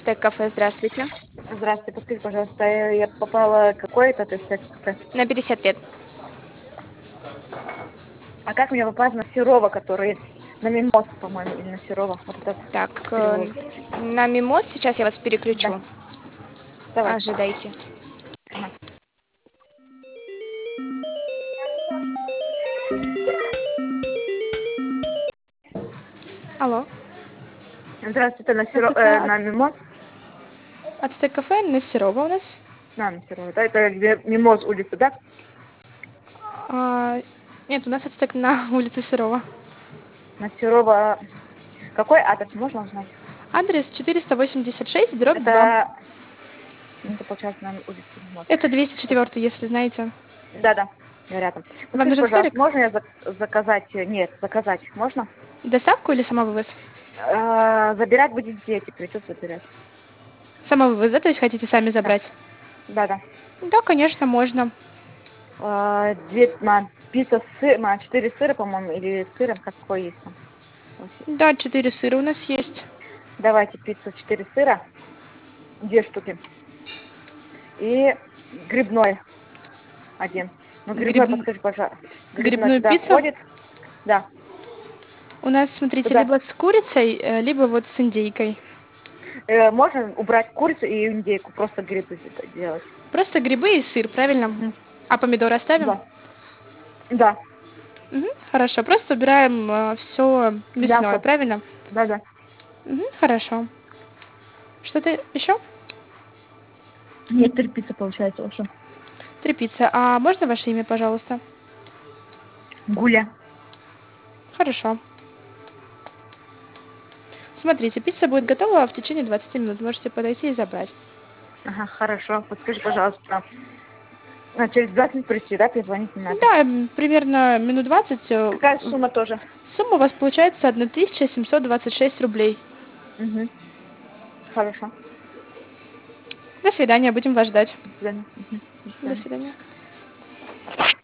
Ацтек кафе, здравствуйте. Здравствуйте, подскажите, пожалуйста, я попала какой-то кафе. На 50 лет. А как мне попасть на Серова, который на Мимоз, по-моему, или на Серова? Вот этот Так, переулок. на Мимоз сейчас я вас Да, переключу. давай. Ожидайте. Ага. Алло. Здравствуйте, Здравствуйте. на Мимоз. Ацтек кафе на Серова у нас. На Серова. Да, это где Мимоз улица, да? А, нет, у нас Ацтек на улице Серова. На Серова. Какой адрес, можно узнать? Адрес 486, дробь 2. Это, это получается, на улице Мимоз. Это 204, если знаете. Да, я рядом. Вам Подскажите, нужен пожалуйста, столик? можно я заказать? Нет, заказать можно? Доставку или самовывоз? Забирать будете дети, придет забирать. Самовывоз, да? То есть хотите сами Да, забрать? да. Да, конечно, можно. Пицца с сыром, 4 сыра, по-моему, или с сыром, какой есть там. Да, 4 сыра у нас есть. Давайте пиццу 4 сыра, 2 штуки. И грибной один. Ну, грибной, Гриб- подскажи, пожалуйста. Грибной Грибную туда пиццу? входит? Да, У нас, смотрите, туда. либо с курицей, либо вот с индейкой. Можно убрать курицу и индейку, просто грибы делать. Просто грибы и сыр, правильно? Мгм. А помидоры оставим? Да, да, Мгм, хорошо, просто убираем все мясное, мясо, правильно? да. Мгм, хорошо. Что-то еще? Нет, 3 пиццы получается уже. 3 пиццы. А можно ваше имя, пожалуйста? Гуля. Хорошо. Смотрите, пицца будет готова в течение 20 минут. Можете подойти и забрать. Ага, хорошо. Подскажи, пожалуйста, через 20 минут прийти, да, перезвонить не надо? Да, примерно минут 20. Какая сумма тоже? Сумма у вас получается 1726 рублей. Угу. Хорошо. До свидания, будем вас ждать. До свидания. Мгм. До До свидания. свидания.